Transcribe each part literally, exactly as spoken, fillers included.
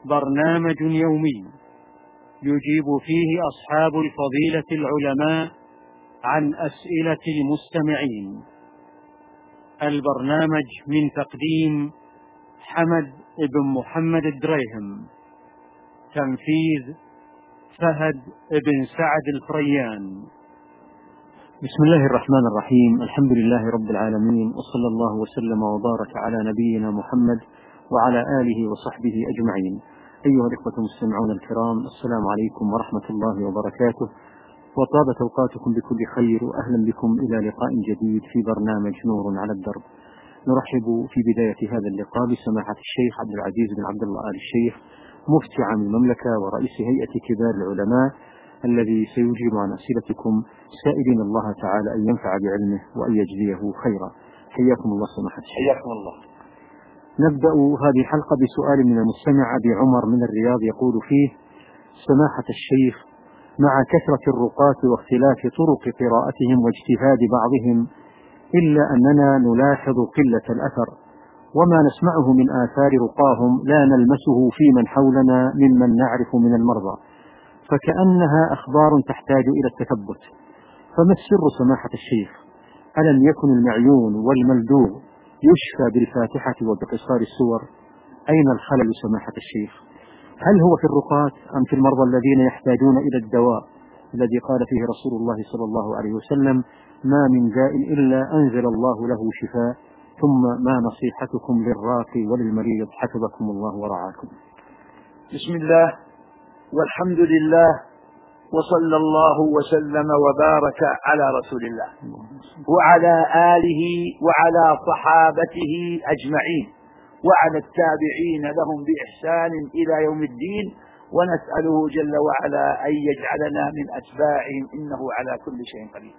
برنامج يومي يجيب فيه أصحاب الفضيلة العلماء عن أسئلة المستمعين. البرنامج من تقديم حمد بن محمد الدريهم، تنفيذ فهد بن سعد الفريان. بسم الله الرحمن الرحيم. الحمد لله رب العالمين، وصلى الله وسلم وبارك على نبينا محمد وعلى آله وصحبه أجمعين. أيها الإخوة المستمعون الكرام، السلام عليكم ورحمة الله وبركاته، وطابت أوقاتكم بكل خير، وأهلا بكم إلى لقاء جديد في برنامج نور على الدرب. نرحب في بداية هذا اللقاء بسماحة الشيخ عبد العزيز بن عبد الله آل الشيخ، مفتي عام المملكة ورئيس هيئة كبار العلماء، الذي سيجيب عن أسئلتكم، سائلين الله تعالى أن ينفع بعلمه وأن يجزيه خيرا. حياكم الله سماحة الشيخ. حياكم الله. نبدأ هذه الحلقة بسؤال من المستمع أبي عمر من الرياض، يقول فيه: سماحة الشيخ، مع كثرة الرقاة واختلاف طرق قراءتهم واجتهاد بعضهم، إلا أننا نلاحظ قلة الأثر، وما نسمعه من آثار رقاهم لا نلمسه في من حولنا ممن نعرف من المرضى، فكأنها أخبار تحتاج إلى التثبت. فما السر سماحة الشيخ؟ ألم يكن المعيون والملدوغ يشفى بالفاتحة وبقصار السور؟ أين الخلل سماحة الشيخ؟ هل هو في الرقاة أم في المرضى الذين يحتاجون إلى الدواء الذي قال فيه رسول الله صلى الله عليه وسلم: ما من داء إلا أنزل الله له شفاء؟ ثم ما نصيحتكم للراقي وللمريض حفظكم الله ورعاكم؟ بسم الله والحمد لله، وصلى الله وسلم وبارك على رسول الله وعلى آله وعلى صحابته أجمعين وعلى التابعين لهم بإحسان إلى يوم الدين، ونسأله جل وعلا أن يجعلنا من أتباعهم، إنه على كل شيء قدير.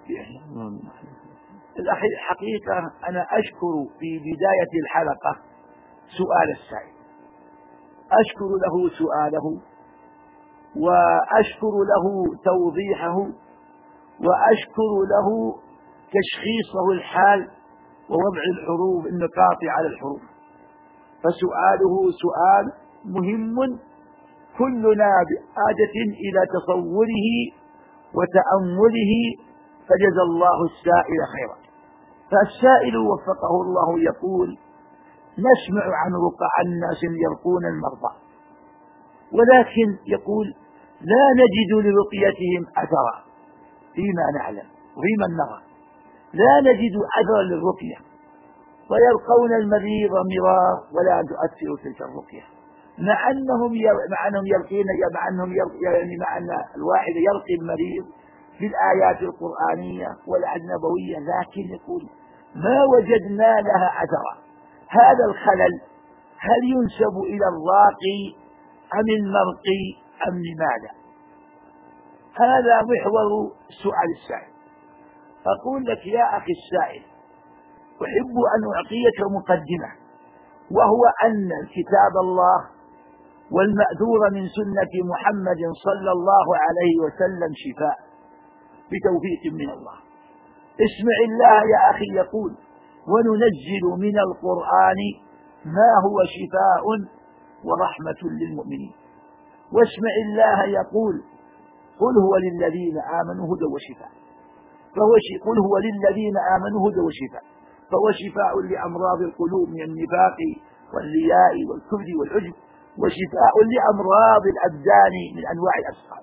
الحقيقة أنا أشكر في بداية الحلقة سؤال السائل، أشكر له سؤاله، وأشكر له توضيحه، وأشكر له تشخيصه الحال ووضع الحروف النقاط على الحروف. فسؤاله سؤال مهم، كلنا بحاجة إلى تصوره وتأمله، فجزى الله السائل خيرا. فالسائل وفقه الله يقول: نسمع عن رقع الناس يرقون المرضى، ولكن يقول لا نجد لرقيتهم أثرا فيما نعلم وفيما نرى، لا نجد أثرا للرقية، ويرقون المريض مرار ولا تؤثر تلك الرقية، مع أنهم مع أنهم يرقين مع أنهم يعني مع أن الواحد يرقي المريض بالآيات القرآنية والنبوية، لكن يقول ما وجدنا لها أثرا. هذا الخلل هل ينسب إلى الراقي أم المرقي أم لماذا؟ هذا محور السؤال السائل. أقول لك يا أخي السائل، أحب أن أعطيك مقدمة، وهو أن كتاب الله والمأثور من سنة محمد صلى الله عليه وسلم شفاء بتوفيق من الله. اسمع الله يا أخي يقول: وننزل من القرآن ما هو شفاء ورحمة للمؤمنين. واسمع الله يقول: قل هو للذين آمنوا هدى وشفاء. فهو قل هو للذين آمنوا هدى وشفاء، فهو شفاء لأمراض القلوب من النفاق والرياء والكبر والعجب، وشفاء لأمراض الأبدان من أنواع الأسقام.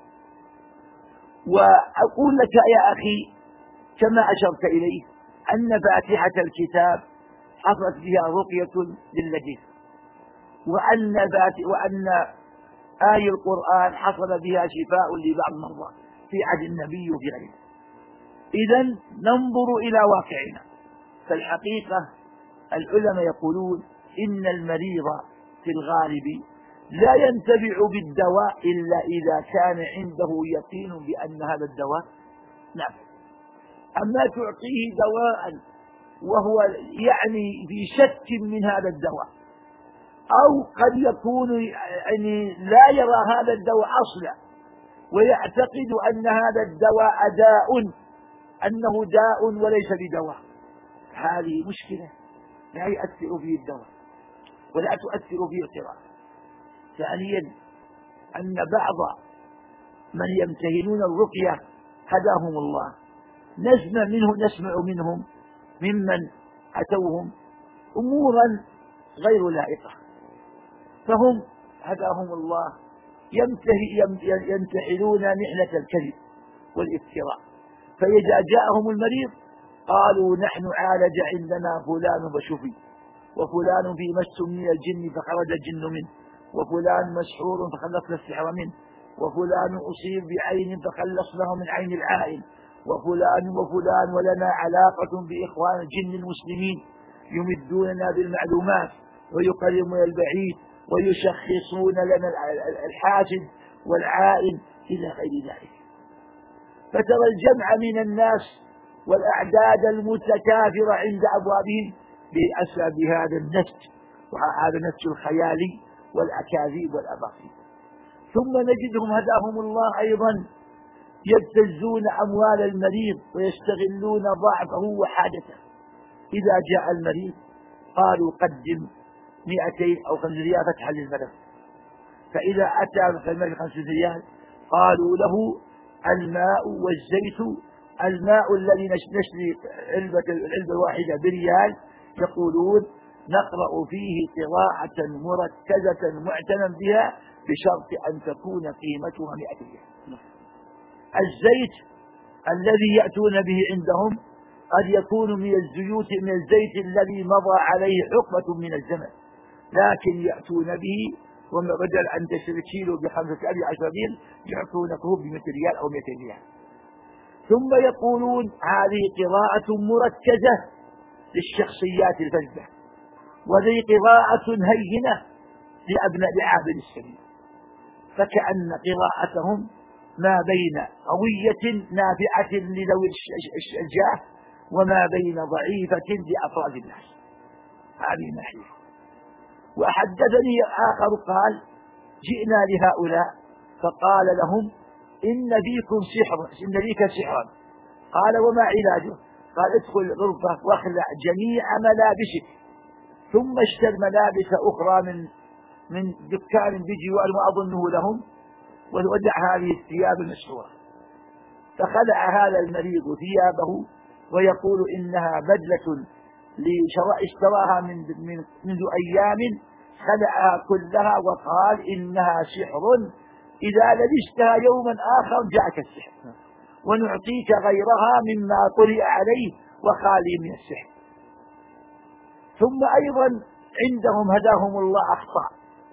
وأقول لك يا أخي كما أشرت إليه أن فاتحة الكتاب حصلت بها رقية للجن، وأن وأن آي القرآن حصل بها شفاء لبعض المرضى في عهد النبي وفي غيره. إذن ننظر إلى واقعنا، فالحقيقة العلماء يقولون إن المريض في الغالب لا ينتفع بالدواء إلا إذا كان عنده يقين بأن هذا الدواء نافع. أما تعطيه دواء وهو يعني في شك من هذا الدواء، أو قد يكون يعني لا يرى هذا الدواء أصلا ويعتقد أن هذا الدواء داء، أنه داء وليس بدواء، هذه مشكلة لا يؤثر فيه الدواء ولا تؤثر فيه القراءة. ثانيا أن بعض من يمتهنون الرقية هداهم الله نسمع منه نسمع منهم ممن أتوهم أمورا غير لائقة، فهم هداهم الله يمتحنون محنة الكذب والافتراء، فإذا جاءهم المريض قالوا نحن عالج عندنا فلان فشفي، وفلان في مس من الجن فخرج الجن منه، وفلان مسحور فخلصنا السحر منه، وفلان أصيب بعين فخلصناه من عين العائن، وفلان وفلان ولنا علاقة بإخوان الجن المسلمين يمدوننا بالمعلومات ويقربون البعيد ويشخصون لنا الحاسد والعائن إلى غير ذلك. فترى الجمع من الناس والأعداد المتكاثرة عند أبوابهم بأسباب هذا النسج وهذا النسج الخيالي والأكاذيب والأباطيل. ثم نجدهم هداهم الله أيضا يبتزون أموال المريض ويستغلون ضعفه وحاجته. إذا جاء المريض قالوا قدم مئتين أو خمس ريال فتحا للملف، فإذا أتى الملك خمس ريال قالوا له الماء والزيت، الماء الذي نشري العلبة الواحدة بريال يقولون نقرأ فيه قراءة مركزة معتنى بها بشرط أن تكون قيمتها مئة ريال. الزيت الذي يأتون به عندهم قد يكون من الزيوت من الزيت الذي مضى عليه حقبة من الزمن، لكن يأتون به وبدل أن تشتري كيلو بخمسة أبي عشر ريال يعطونكه بمئة ريال أو مئتين ريال. ثم يقولون هذه قراءة مركزة للشخصيات الفذة، وذي قراءة هينة لأبناء عابد السبيل، فكأن قراءتهم ما بين قوية نافعة لذوي الجاه وما بين ضعيفة لأفراد الناس. هذه ناحية. وحدثني آخر قال جئنا لهؤلاء فقال لهم إن فيكم سحر، إن فيك سحرا. قال وما علاجه؟ قال ادخل الغرفة واخلع جميع ملابسك ثم اشتر ملابس أخرى من من دكان بجوار ما أظنه لهم ودع هذه الثياب المسحورة. فخلع هذا المريض ثيابه ويقول إنها بدلة اشتراها من من منذ أيام، خلعها كلها وقال إنها سحر، إذا لبستها يوما آخر جاءك السحر ونعطيك غيرها مما قرئ عليه وخالي من السحر. ثم أيضا عندهم هداهم الله أخطاء،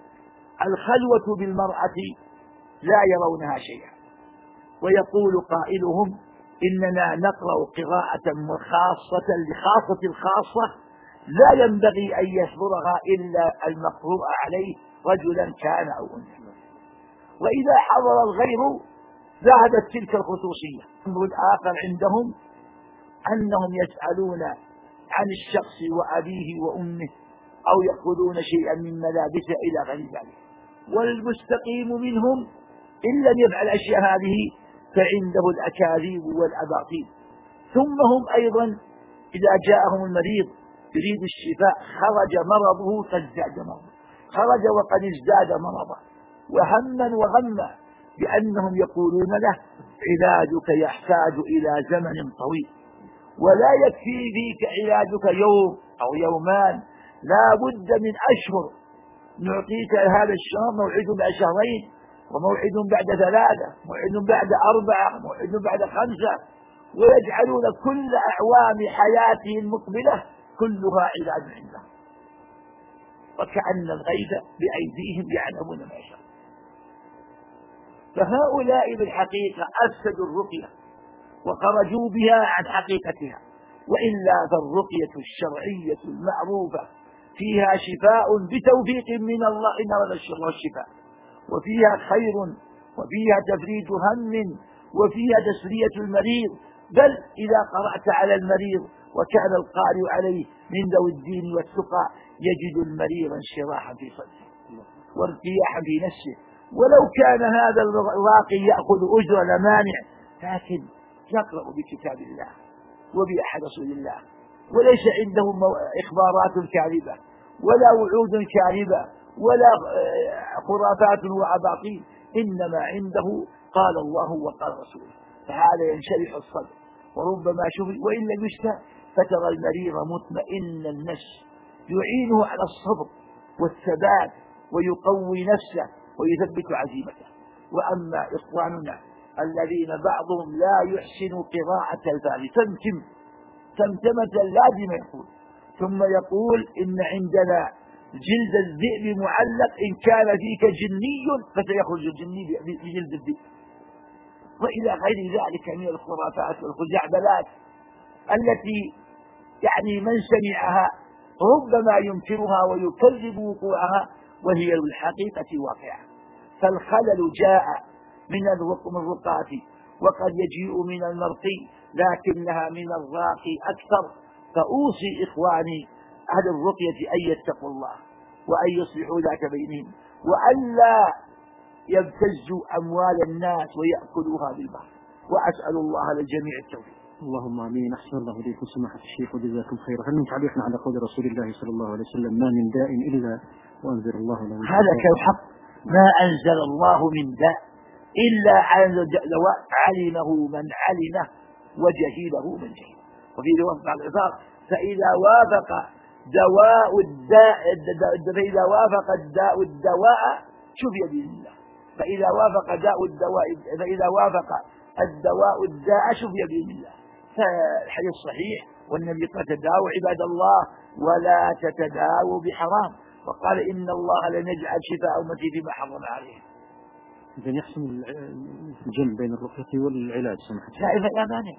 الخلوة بالمرأة لا يرونها شيئا، ويقول قائلهم إننا نقرأ قراءة خاصة لخاصة الخاصة لا ينبغي أن يحضرها إلا المقروء عليه رجلا كان أو أنثى، وإذا حضر الغير ذهبت تلك الخصوصية. الأمر الآخر عندهم أنهم يسألون عن الشخص وأبيه وأمه أو يأخذون شيئا من ملابسه إلى غير ذلك، والمستقيم منهم إن لم يفعل الأشياء هذه فعنده الأكاذيب والأباطيل. ثم هم أيضا إذا جاءهم المريض يريد الشفاء خرج مرضه فازداد مرضه، خرج وقد ازداد مرضه، وهما وغما بأنهم يقولون له علاجك يحتاج إلى زمن طويل، ولا يكفي فيك علاجك يوم أو يومان، لا بد من أشهر، نعطيك هذا الشهر موعد بعد شهرين، وموعد بعد ثلاثة، موعد بعد أربعة، موعد بعد خمسة، ويجعلون كل أعوام حياته المقبلة كلها علاج عندهم، وكأن الغيب بأيديهم يعلمون ما يشاء. فهؤلاء بالحقيقة أفسدوا الرقية وخرجوا بها عن حقيقتها، وإلا فالرقية الشرعية المعروفة فيها شفاء بتوفيق من الله إن أراد الشفاء، وفيها خير، وفيها تفريج هم، وفيها تسلية المريض، بل إذا قرأت على المريض وكان القارئ عليه من ذوي الدين والتقى يجد المريض انشراحا في صدره وارتياحا في نفسه، ولو كان هذا الراقي يأخذ أجر لمانع، لكن يقرأ بكتاب الله وبأحد رسول الله، وليس عنده إخبارات كاذبة ولا وعود كاذبة ولا خرافات وأباطيل، إنما عنده قال الله وقال رسوله، فهذا ينشرح الصدر. وربما شفي وإن لم يشفى فترى المريض مطمئن النفس، يعينه على الصبر والثبات ويقوي نفسه ويثبت عزيمته. وأما إخواننا الذين بعضهم لا يحسن قراءة الفاتحة تمتم تمتمة لازم يقول، ثم يقول إن عندنا جلد الذئب معلق، إن كان فيك جني فسيخرج الجني بجلد الذئب، وإلى غير ذلك من الخرافات والخزعبلات التي يعني من سمعها ربما ينكرها ويكذب وقوعها وهي بالحقيقة واقعة. فالخلل جاء من الرقات وقد يجيء من المرقي، لكنها من الراقي أكثر. فأوصي إخواني أهل الرقية أن يتقوا الله وأن يصلحوا ذات بينهم، وألا يبتزوا أموال الناس ويأكلوها بالباطل. وأسأل الله للجميع التوفيق. اللهم امين. احسن الله اليكم سماحه الشيخ وجزاكم خيرا. هل من تعليقنا على قول رسول الله صلى الله عليه وسلم ما من داء الا وانزل الله له؟ هذا كالحق، ما انزل الله من داء الا دواء علمه من علمه وجهله من جهله. وفي روايه بعض الاثار فاذا وافق دواء الداء فاذا وافق الداء الدواء شفي باذن الله، فاذا وافق داء الدواء فاذا وافق الدواء الداء شفي باذن الله. فالحديث صحيح، والنبي قال تداووا عباد الله ولا تتداووا بحرام، وقال إن الله لن يجعل شفاء أمتي فيما حرم عليهم. إذن يحسن الجمع بين الرقية والعلاج سمحت. لا إذا لا مانع،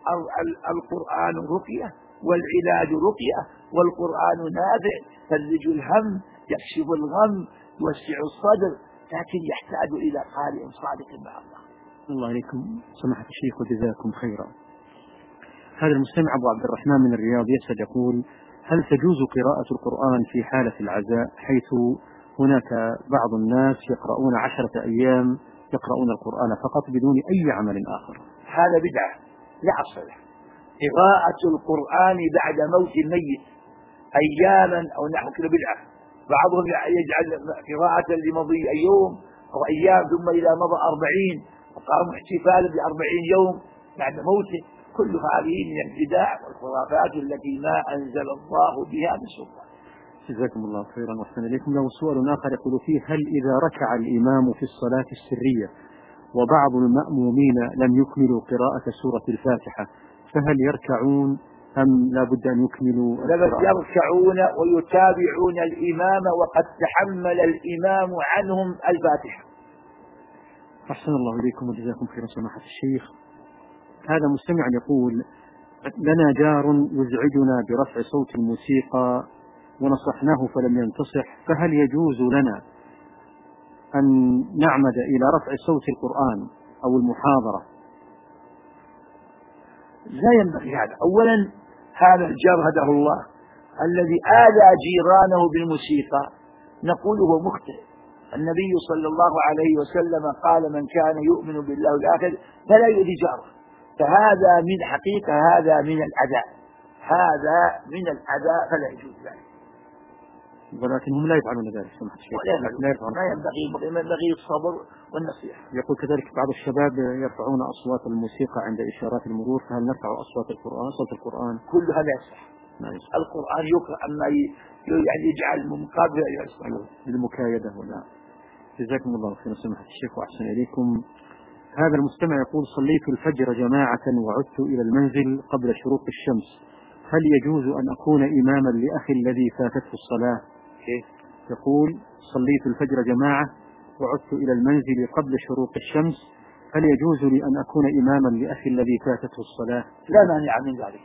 القرآن رقية والعلاج رقية، والقرآن نافع يفرج الهم يكشف الغم يوسع الصدر، لكن يحتاج إلى قارئ صادق مع الله. الله عليكم سماحة الشيخ وجزاكم خيرا. هذا المستمع أبو عبد الرحمن من الرياض يسأل يقول: هل تجوز قراءة القرآن في حالة العزاء، حيث هناك بعض الناس يقرؤون عشرة أيام يقرؤون القرآن فقط بدون أي عمل آخر؟ هذا بدعة لا أصل له. قراءة القرآن بعد موت الميت أياما أو نحو كل بدعة. بعضهم يجعل قراءة لمضي يوم أو أيام ثم إذا مضى أربعين وقاموا احتفالا بأربعين يوم بعد موته. كل هذه من البدع والخرافات التي ما أنزل الله بها من سلطان. جزاكم الله خيرا واحسن اليكم. له سؤال آخر يقول فيه: هل إذا ركع الإمام في الصلاة السرية وبعض المأمومين لم يكملوا قراءة سورة الفاتحة فهل يركعون أم لا بد أن يكملوا القراءة؟ يركعون ويتابعون الإمام وقد تحمل الإمام عنهم الفاتحة. أحسن الله إليكم وجزاكم خيرا سماحة الشيخ. هذا مستمع يقول: لنا جار يزعجنا برفع صوت الموسيقى ونصحناه فلم ينتصح، فهل يجوز لنا أن نعمد إلى رفع صوت القرآن أو المحاضرة؟ لا ينبغي هذا. أولا هذا الجار هداه الله الذي آذى جيرانه بالموسيقى نقول هو مخطئ. النبي صلى الله عليه وسلم قال: من كان يؤمن بالله والآخر فلا يؤذي جاره. فهذا من حقيقة هذا من الأذى، هذا من الأذى فلا يجوز ذلك. ولكنهم لا يفعلون ذلك سمحت الشيخ. لا يفعلون. ما ينبغي ينبغي الصبر والنصيحة. يقول كذلك بعض الشباب يرفعون أصوات الموسيقى عند إشارات المرور، فهل نرفع أصوات القرآن صوت القرآن؟ كل هذا يصح. القرآن يقرأ أما يعني يجعل مقابل يصح للمكايدة ولا. جزاكم الله خيرا سمحت الشيخ وأحسن إليكم. هذا المستمع يقول: صليت الفجر جماعة وعدت إلى المنزل قبل شروق الشمس، هل يجوز أن أكون إماما لأخي الذي فاتته الصلاة؟ كيف؟ يقول: صليت الفجر جماعة وعدت إلى المنزل قبل شروق الشمس، هل يجوز لي أن أكون إماما لأخي الذي فاتته الصلاة؟ لا مانع من ذلك.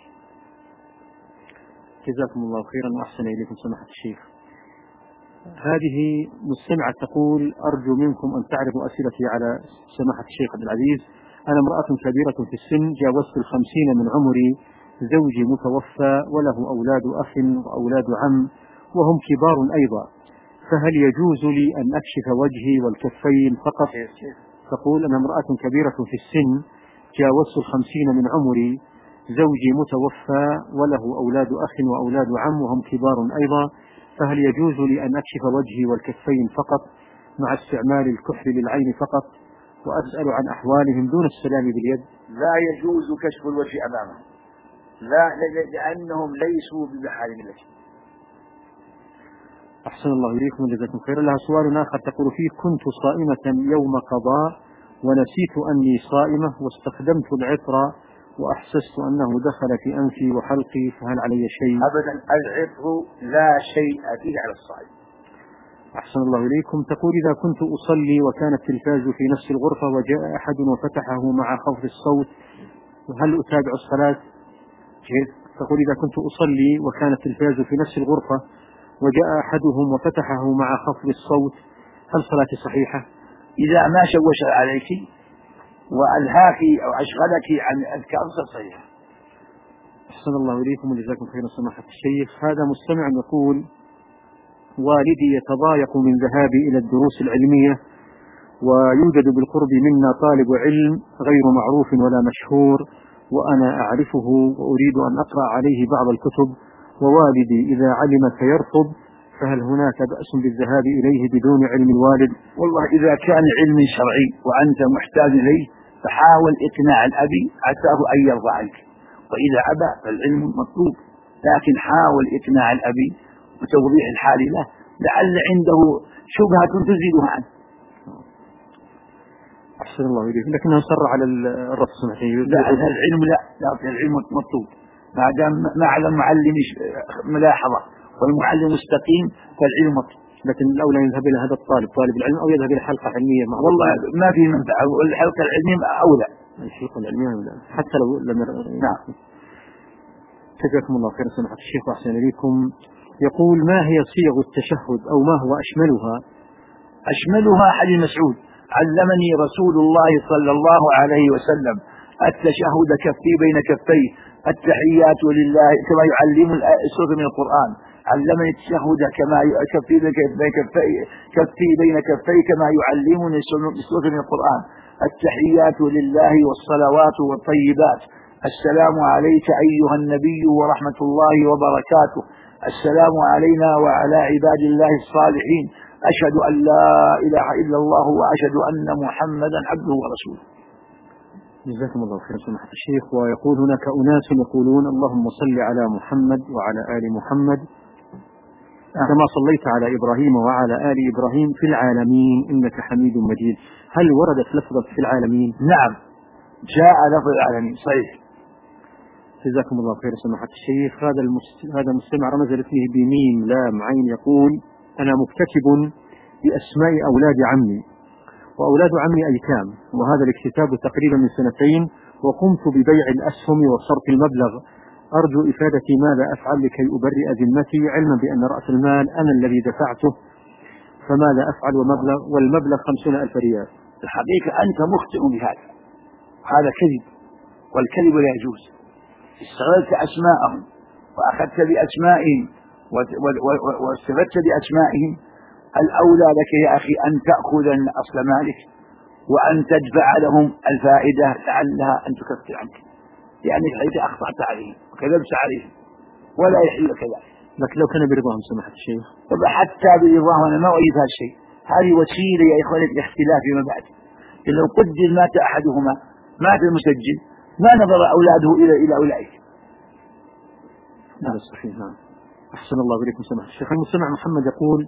جزاكم الله خيرا وأحسن إليكم سماحة الشيخ. هذه مستمعة تقول: أرجو منكم أن تعرضوا أسئلتي على سماحة الشيخ عبد العزيز. أنا امرأة كبيرة في السن، جاوزت الخمسين من عمري، زوجي متوفى وله أولاد أخ وأولاد عم وهم كبار أيضا، فهل يجوز لي أن أكشف وجهي والكفين فقط؟ تقول: أنا امرأة كبيرة في السن، جاوزت الخمسين من عمري، زوجي متوفى وله أولاد أخ وأولاد عم وهم كبار أيضا، فهل يجوز لي أن أكشف وجهي والكفين فقط مع استعمال الكحل للعين فقط، وأسأل عن أحوالهم دون السلام باليد؟ لا يجوز كشف الوجه أمامهم، لا، لأنهم ليسوا بمحارم الله. أحسن الله إليكم وجزاكم خيرا. لها سؤال آخر تقول فيه: كنت صائمة يوم قضاء ونسيت أني صائمة واستخدمت العطر وأحسست أنه دخل في أنفي وحلقي، فهل علي شيء؟ أبدا، العطر لا شيء فيه على الصائم. أحسن الله إليكم. تقول: إذا كنت أصلي وكان التلفاز في نفس الغرفة وجاء أحد وفتحه مع خفض الصوت، هل أتابع الصلاة؟ تقول: إذا كنت أصلي وكان التلفاز في نفس الغرفة وجاء أحدهم وفتحه مع خفض الصوت، هل صلاتي صحيحة؟ إذا ما شوش عليك وألهاك أو أشغلك عن الأذكار صحيحة. أحسن الله إليكم وجزاكم خيرا سماحة الشيخ. هذا مستمع يقول: والدي يتضايق من ذهابي إلى الدروس العلمية، ويوجد بالقرب منا طالب علم غير معروف ولا مشهور، وأنا أعرفه وأريد أن أقرأ عليه بعض الكتب، ووالدي إذا علم سيرفض، فهل هناك بأس بالذهاب إليه بدون علم الوالد؟ والله إذا كان علم شرعي وأنت محتاج إليه فحاول إقناع الأبي عساه أن يرضى عنك، وإذا أبى فالعلم مطلوب، لكن حاول إقناع الأبي وتوضيح الحال له، لعل عنده شبهة تزيدها عنه. أحسن الله إليك. لكنه صر على الرفض. لا، العلم لا، لا، العلم مطلوب ما دام ما على المعلم ملاحظة والمعلم مستقيم فالعلم مطلوب. لكن الأولى يذهب إلى هذا الطالب طالب العلم أو يذهب إلى حلقة علمية معه. والله ما في منفعة، والحلقة العلمية أولى. الحلقة العلمية أولى حتى لو لم. نعم. جزاكم الله خيرا سماحة الشيخ وأحسن إليكم. يقول: ما هي صيغ التشهد أو ما هو أشملها؟ أشملها حديث مسعود: علمني رسول الله صلى الله عليه وسلم التشهد كفي بين كفيه، التحيات لله كما يعلم السورة من القرآن، علمني التشهد كما كفي بين كفي كفي بين كفي كما يعلمني السورة من القرآن، التحيات لله والصلوات والطيبات، السلام عليك أيها النبي ورحمة الله وبركاته، السلام علينا وعلى عباد الله الصالحين، أشهد أن لا إله إلا الله وأشهد أن محمدا عبده ورسوله. جزاكم الله خيرا سماحة الشيخ. ويقول: هناك أناس يقولون اللهم صل على محمد وعلى آل محمد كما صليت على إبراهيم وعلى آل إبراهيم في العالمين إنك حميد مجيد، هل وردت لفظة في العالمين؟ نعم، جاء لفظ العالمين صحيح. جزاكم الله خيرا سماحة الشيخ. هذا هذا مستمع رمز اسمه بميم لام عين يقول: أنا مكتتب بأسماء أولاد عمي، وأولاد عمي أيتام، وهذا الاكتتاب تقريبا من سنتين، وقمت ببيع الأسهم وصرف المبلغ، أرجو إفادتي ماذا أفعل لكي أبرئ ذمتي، علما بأن رأس المال أنا الذي دفعته، فماذا أفعل ومبلغ والمبلغ خمسون ألف ريال؟ الحقيقة أنت مخطئ بهذا، هذا كذب، والكذب لا يجوز. استغلت أسماءهم وأخذت بأسمائهم واستفدت بأسمائهم، الأولى لك يا أخي أن تأخذ أصل مالك وأن تدفع لهم الفائدة لعلها أن تكفر عنك، لأنك حيث أخطأت عليهم وكذبت عليهم، ولا يحل كذلك. لكن لو كان برضاهم سماحة الشيخ؟ طبعا حتى برضاهم أنا ما أريد هذا الشيء، هذه وسيلة يا إخواني الاختلاف فيما بعد. لو قدر مات أحدهما مات المسجل ما نظر أولاده إلى إلى أولئك. هذا صحيح. نعم. أحسن الله إليكم سماحة الشيخ. المستمع محمد يقول: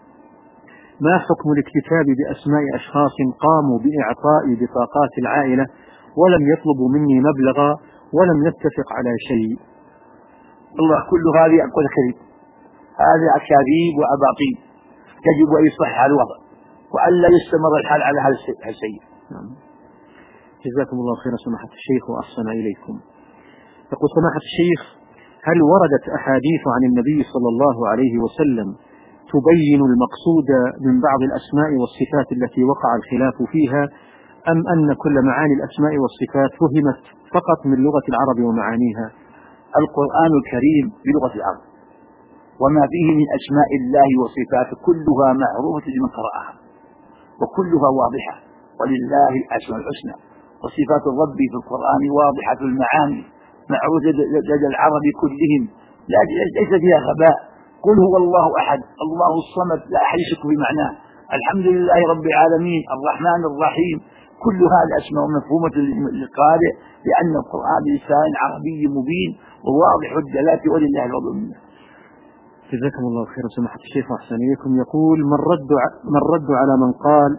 ما حكم الاكتتاب بأسماء أشخاص قاموا بإعطاء بطاقات العائلة ولم يطلبوا مني مبلغا ولم نتفق على شيء؟ الله كل هذه أقول كذب، هذه أكاذيب وأباطيل، يجب أن يصحح الوضع وألا يستمر الحال على هذا السيء. نعم. جزاكم الله خيرا سماحة الشيخ وأحسن إليكم. يقول سماحة الشيخ: هل وردت أحاديث عن النبي صلى الله عليه وسلم تبين المقصود من بعض الأسماء والصفات التي وقع الخلاف فيها، أم أن كل معاني الأسماء والصفات فهمت فقط من لغة العرب ومعانيها؟ القرآن الكريم بلغة العرب، وما فيه من أسماء الله وصفاته كلها معروفة لمن قرأها، وكلها واضحة، ولله الأسماء الحسنى، وصفات الرب في القرآن واضحة المعاني معروفة لدى العرب كلهم، ليس فيها غباء قل هو الله أحد الله الصمد لا أحد يشك بمعناه، الحمد لله رب العالمين الرحمن الرحيم، كل هذه أسماء مفهومة للقارئ لأن القرآن بلسان عربي مبين وواضح الدلالة ولله الفضل منه. جزاكم الله خيرا سماحة الشيخ وأحسن إليكم. يقول من رد من رد على من قال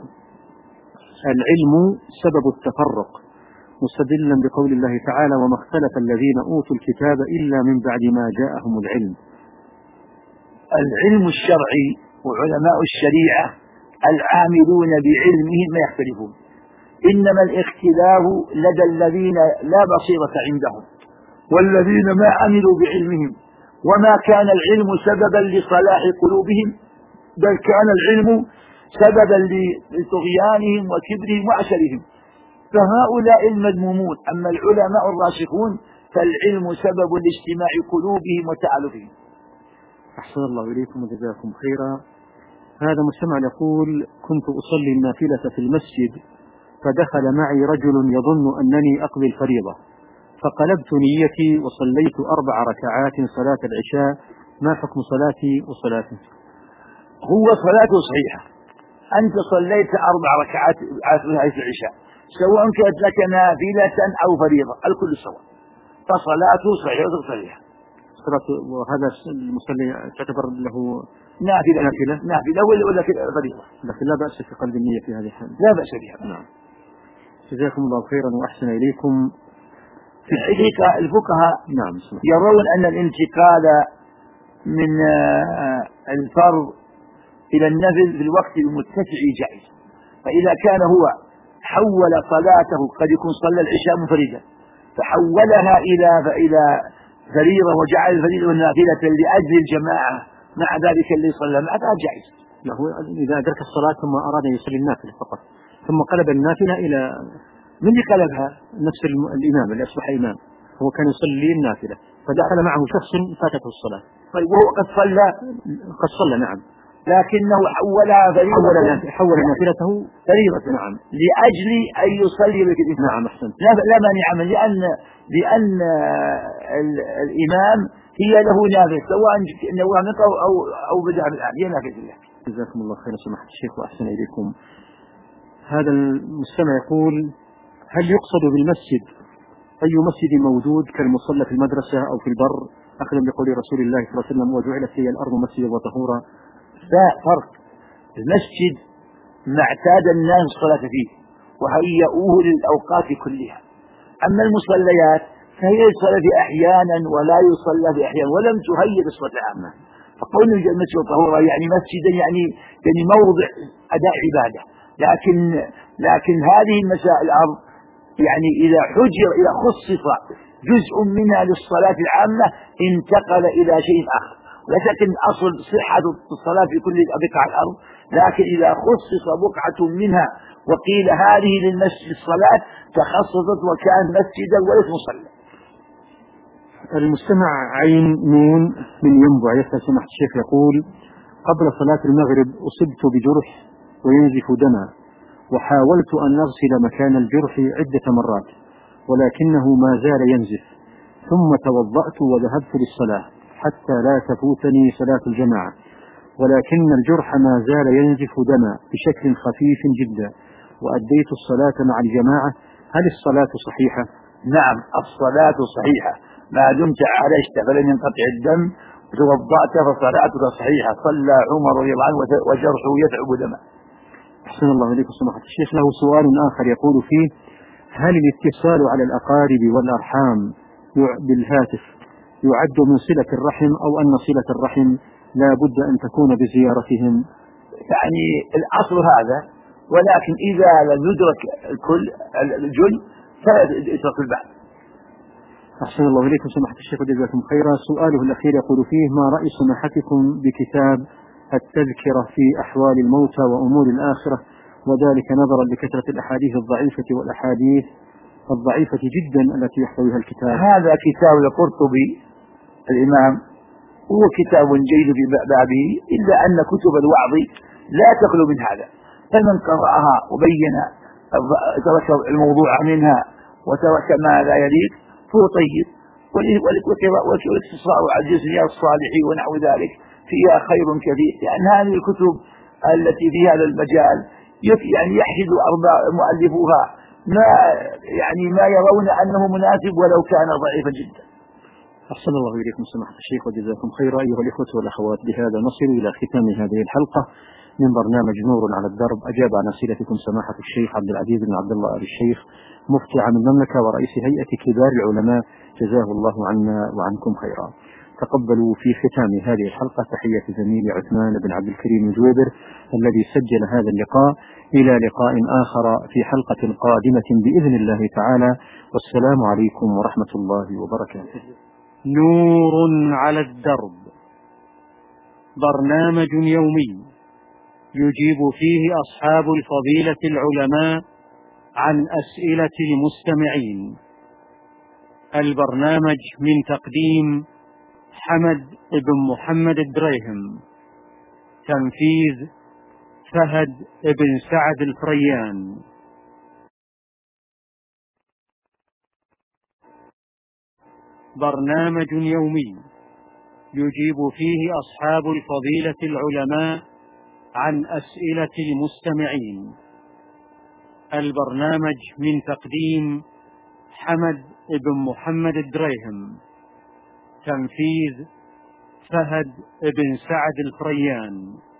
العلم سبب التفرق مستدلا بقول الله تعالى وما اختلف الذين أوتوا الكتاب إلا من بعد ما جاءهم العلم. العلم الشرعي وعلماء الشريعة العاملون بعلمه ما يختلفون، إنما الاختلاف لدى الذين لا بصيرة عندهم والذين ما عملوا بعلمهم، وما كان العلم سببا لصلاح قلوبهم بل كان العلم سببا لطغيانهم وكبرهم وعسلهم، فهؤلاء المذمومون. أما العلماء الراسخون فالعلم سبب لاجتماع قلوبهم وتألفهم. أحسن الله إليكم وجزاكم خيرا. هذا مستمع يقول كنت أصلي النافلة في المسجد فدخل معي رجل يظن أنني أقضي الفريضة فقلبت نيتي وصليت أربع ركعات صلاة العشاء، ما حكم صلاتي وصلاته؟ هو صلاته صحيحة، أنت صليت أربع ركعات في العشاء سواء كانت لك نافلة أو فريضة الكل سواء، فصلاته صحيحة صحيحة. وهذا المصلي تعتبر له نافلة نافلة نافلة ولا فريضة، لكن لا بأس في قلب النية في هذه الحالة، لا بأس بها. نعم. جزاكم الله خيرا وأحسن إليكم. في الحقيقة الفقهاء نعم يرون أن الانتقال من الفرض إلى النفل في الوقت المتسع جائز، فإذا كان هو حول صلاته قد يكون صلى العشاء منفردا فحولها إلى إلى فريضة وجعل الفريضة والنافلة لأجل الجماعة مع ذلك اللي صلى معه هذا جائز. هو إذا أدرك الصلاة ثم أراد أن يصلي النافلة فقط ثم قلب النافلة إلى من اللي قلبها؟ نفس الإمام اللي أصبح إمام، هو كان يصلي النافلة فدخل معه شخص فاتته الصلاة. طيب وهو قد صلى قد صلى نعم، لكنه حولها فريضة، حول نافلته فريضة نعم لأجل أن يصلي بالكتاب. نعم أحسنت. لا لا مانع منه لأن لأن الإمام هي له نافلة سواء نوى منه أو أو بدأ بالآن هي نافلة الله. جزاكم الله خيرا سماحة الشيخ وأحسن إليكم. هذا المستمع يقول هل يقصد بالمسجد أي مسجد موجود كالمصلى في المدرسة أو في البر أخذا بقول رسول الله صلى الله عليه وسلم وجعلت لي الأرض مسجدا وطهورا؟ لا فرق، المسجد ما اعتاد الناس الصلاة فيه وهيئوه للأوقات كلها، أما المصليات فهي يصلى في أحيانا ولا يصلى في أحيانا ولم تهيئ للصلاة العامة، فقول المسجد طهورا يعني مسجدا يعني يعني موضع أداء عبادة، لكن لكن هذه المسائل الأرض يعني إذا حجر إذا خصص جزء منها للصلاة العامة انتقل إلى شيء آخر، لا شك أن أصل صحة الصلاة في كل بقاع الأرض، لكن إذا خصص بقعة منها وقيل هذه للمسجد الصلاة تخصصت وكان مسجدا وليس مصلى. المستمع عين نون من ينبع يسأل سماحة الشيخ يقول قبل صلاة المغرب أصبت بجرح وينزف دما وحاولت أن أغسل مكان الجرح عدة مرات ولكنه ما زال ينزف، ثم توضأت وذهبت للصلاة حتى لا تفوتني صلاة الجماعة، ولكن الجرح ما زال ينزف دما بشكل خفيف جدا وأديت الصلاة مع الجماعة، هل الصلاة صحيحة؟ نعم الصلاة صحيحة ما دمت عالجت فلم ينقطع الدم وتوضأت فصلاتك صحيحة. صلى عمر رضي الله عنه وجرحه يتعب دما. أحسن الله إليكم سماحة الشيخ. له سؤال آخر يقول فيه هل الاتصال على الأقارب والأرحام بالهاتف يعد من صلة الرحم أو أن صلة الرحم لا بد أن تكون بزيارتهم؟ يعني الأصل هذا، ولكن إذا لم يدرك الكل الجل فلا يترك البعض. أحسن الله إليكم سماحة الشيخ وجزاكم خيرا. سؤاله الأخير يقول فيه ما رأي سماحتكم بكتاب التذكرة في أحوال الموتى وأمور الآخرة، وذلك نظرا لكثرة الأحاديث الضعيفة والأحاديث الضعيفة جدا التي يحتويها الكتاب؟ هذا كتاب القرطبي الإمام هو كتاب جيد في بابه، إلا أن كتب الوعظ لا تخلو من هذا، فمن قرأها وبين ترك الموضوع منها وترك ما لا يليق فهو طيب، والاقتصار على جزء الصالحين ونحو ذلك فيها خير كثير، لأن هذه الكتب التي في هذا المجال يعني يحشد أرباع مؤلفوها ما يعني ما يرون أنه مناسب ولو كان ضعيفا جدا. أحسن الله إليكم سماحة الشيخ وجزاكم خيرا. أيها الإخوة والأخوات، بهذا نصل إلى ختام هذه الحلقة من برنامج نور على الدرب. أجاب عن أسئلتكم سماحة الشيخ عبد العزيز بن عبد الله آل الشيخ مفتي عام المملكة ورئيس هيئة كبار العلماء، جزاه الله عنا وعنكم خيرا. تقبلوا في ختام هذه الحلقة تحية زميلي عثمان بن عبد الكريم الجويبر الذي سجل هذا اللقاء. إلى لقاء آخر في حلقة قادمة بإذن الله تعالى، والسلام عليكم ورحمة الله وبركاته. نور على الدرب، برنامج يومي يجيب فيه أصحاب الفضيلة العلماء عن أسئلة المستمعين. البرنامج من تقديم حمد بن محمد الدريهم، تنفيذ فهد بن سعد الفريان. برنامج يومي يجيب فيه أصحاب الفضيلة العلماء عن أسئلة المستمعين. البرنامج من تقديم حمد بن محمد الدريهم، تنفيذ فهد بن سعد الفريان.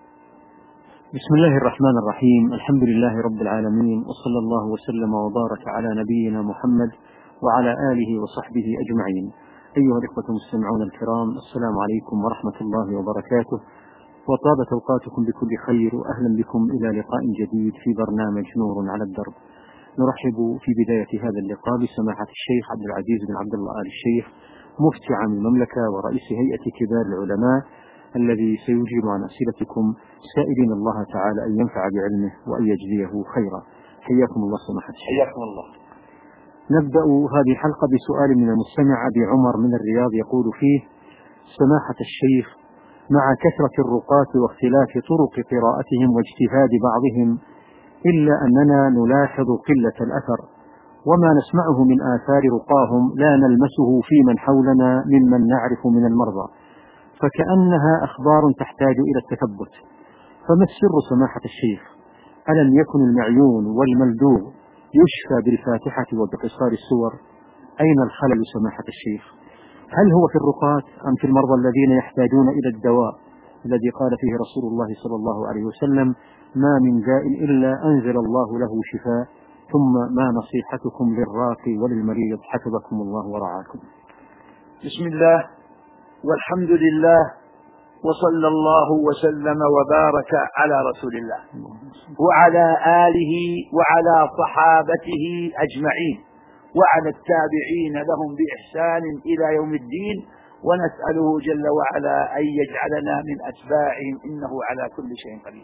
بسم الله الرحمن الرحيم، الحمد لله رب العالمين، وصلى الله وسلم وبارك على نبينا محمد وعلى آله وصحبه أجمعين. أيها الإخوة المستمعون الكرام، السلام عليكم ورحمة الله وبركاته، وطابت أوقاتكم بكل خير، وأهلا بكم إلى لقاء جديد في برنامج نور على الدرب. نرحب في بداية هذا اللقاء بسماحة الشيخ عبد العزيز بن عبد الله آل الشيخ مفتي عام المملكة ورئيس هيئة كبار العلماء الذي سيجيب عن أسئلتكم، سائلين الله تعالى أن ينفع بعلمه وأن يجزيه خيرا. حياكم الله سماحة الشيخ. حياكم الله. نبدأ هذه الحلقة بسؤال من المستمع أبي عمر من الرياض، يقول فيه: سماحة الشيخ، مع كثرة الرقاة واختلاف طرق قراءتهم واجتهاد بعضهم، إلا أننا نلاحظ قلة الأثر، وما نسمعه من آثار رقاهم لا نلمسه في من حولنا ممن نعرف من المرضى، فكأنها أخبار تحتاج إلى التثبت. فما السر سماحة الشيخ؟ ألم يكن المعيون والملدوغ يشفى بالفاتحة وبقصار السور؟ أين الخلل سماحة الشيخ؟ هل هو في الرقاة أم في المرضى الذين يحتاجون إلى الدواء الذي قال فيه رسول الله صلى الله عليه وسلم: ما من داء إلا أنزل الله له شفاء، ثم ما نصيحتكم للراقي وللمريض حفظكم الله ورعاكم. بسم الله والحمد لله وصلى الله وسلم وبارك على رسول الله وعلى آله وعلى صحابته أجمعين وعلى التابعين لهم بإحسان إلى يوم الدين، ونسأله جل وعلا أن يجعلنا من أتباعهم إنه على كل شيء قدير.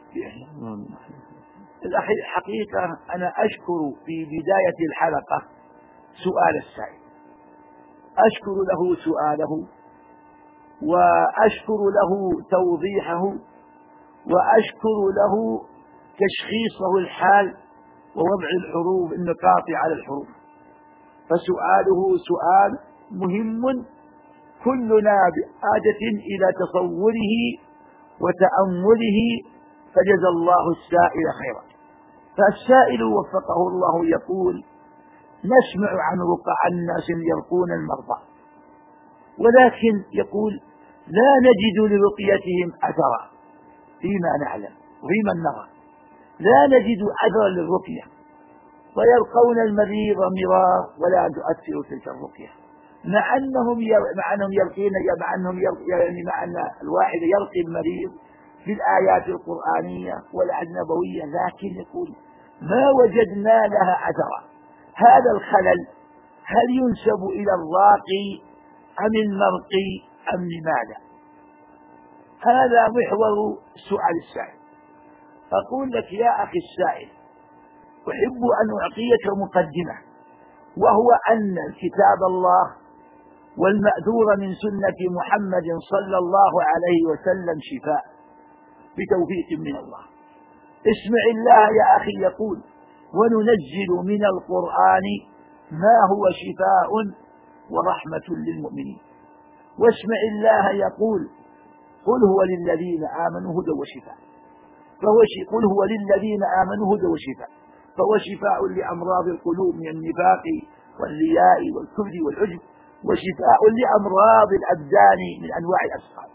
الحقيقة أنا أشكر في بداية الحلقة سؤال السائل، أشكر له سؤاله، وأشكر له توضيحه، وأشكر له تشخيصه الحال ووضع الحروف النقاط على الحروف. فسؤاله سؤال مهم كلنا بحاجة إلى تصوره وتأمله، فجزى الله السائل خيرا. فالسائل وفقه الله يقول: نسمع عن رقع الناس يرقون المرضى، ولكن يقول لا نجد لرقيتهم أثرا فيما نعلم وفيما نرى، لا نجد أثرا للرقية، ويرقون المريض مرار ولا تؤثر تلك الرقية، مع أنهم مع أنهم يرقين مع أنهم يعني مع أن الواحد يرقي المريض في الآيات القرآنية والنبوية، لكن يقول ما وجدنا لها أثرا. هذا الخلل هل ينسب إلى الراقي أم المرقي أم لماذا؟ هذا محور سؤال السائل. أقول لك يا أخي السائل، أحب أن أعطيك مقدمة، وهو أن كتاب الله والمأثور من سنة محمد صلى الله عليه وسلم شفاء بتوفيق من الله. اسمع الله يا أخي يقول: وننزل من القرآن ما هو شفاء ورحمة للمؤمنين. واسمع الله يقول: قل هو للذين آمنوا هدى وشفاء، فهو قل هو للذين آمنوا هدى وشفاء، فهو شفاء لأمراض القلوب من النفاق والرياء والكبر والعجب، وشفاء لأمراض الأبدان من أنواع الأسقام.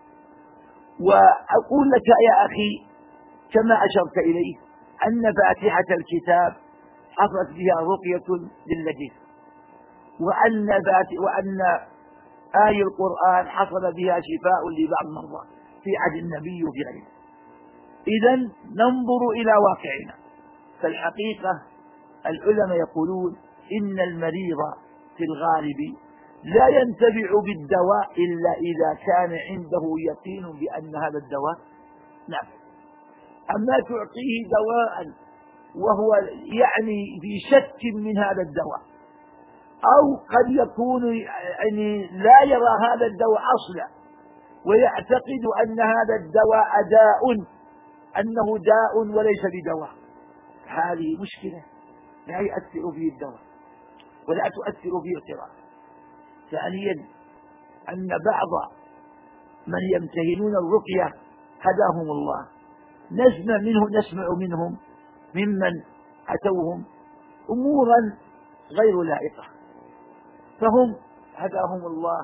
وأقول لك يا أخي كما أشرت إليه أن فاتحة الكتاب حصلت بها رقية للنجس، وأن, وأن آي القرآن حصل بها شفاء لبعض المرضى في عهد النبي وفي غيره. إذن ننظر إلى واقعنا، فالحقيقة العلماء يقولون إن المريض في الغالب لا ينتفع بالدواء إلا إذا كان عنده يقين بأن هذا الدواء نعم. أما تعطيه دواء وهو يعني في شك من هذا الدواء، أو قد يكون يعني لا يرى هذا الدواء أصلا ويعتقد أن هذا الدواء داء، أنه داء وليس بدواء، هذه مشكلة لا يؤثر فيه الدواء ولا تؤثر فيه القراءة. ثانيا أن بعض من يمتهنون الرقية هداهم الله نسمع منه نسمع منهم ممن أتوهم أمورا غير لائقة، فهم هداهم الله